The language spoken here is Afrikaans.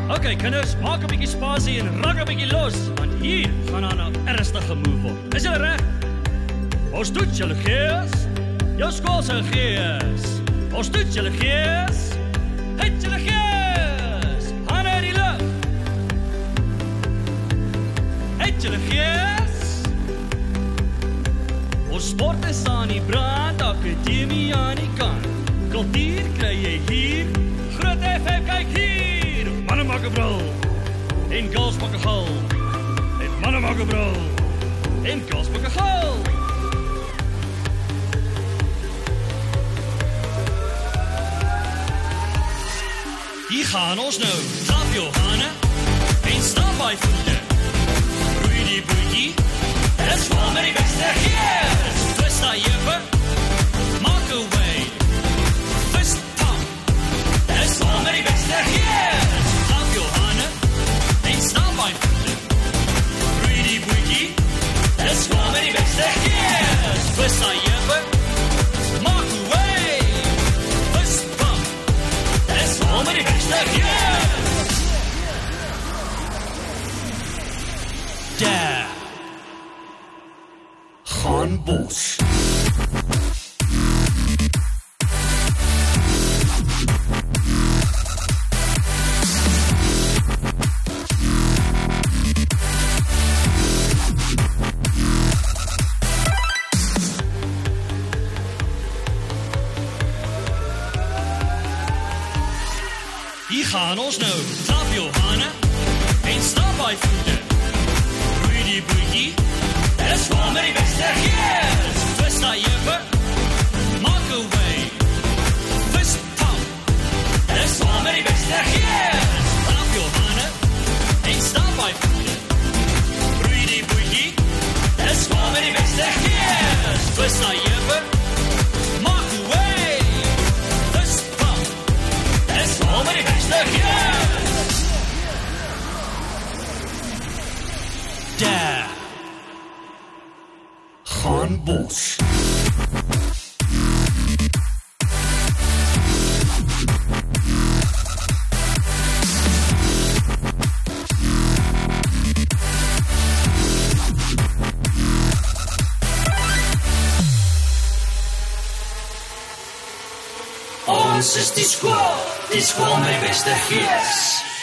Okay, kinders, maak 'n bietjie spasie en raak 'n bietjie los, want hier gaan aan 'n ernstige move word. Is julle reg? Ons toets julle gees. Jou skool se gees. Ons toets julle gees. Het julle gees. Hande in die lug. Het julle gees. Ons sport is aan die brand, akademie aan die kant. Kultuur kry jy hier. Groot FM kyk hier. Manne maak 'n bril. En girls maak 'n gil. En manne maak 'n bril. En girls maak 'n gil. Hier gaan ons nou. Klap jou hande en staan by voete. Roei die bootjie. Dis vir my die beste gees. Twist daai heupe. Maak 'n wave. Fist pump. Dis vir my die beste gees. Klap jou hande en staan by voete. Roei die bootjie. Dis vir my die beste gees. Twist daai heupe. Maak 'n wave. Fist pump. Dis vir my die beste gees. Daar gaan Bos. Hier gaan ons nou. Klap jou hande en staan by voete. Roei die bootjie. Dis vir my die beste gees. Twist daai heupe. Maak 'n wave. Fist pump. Dis vir my die beste gees. Klap jou hande en staan by voete. Roei die bootjie. Dis vir my die beste gees. Twist daai heupe. Maak 'n wave. Fist pump. Dis vir my die beste gees. Daar gaan Bos. Ons is die skool met die beste gees.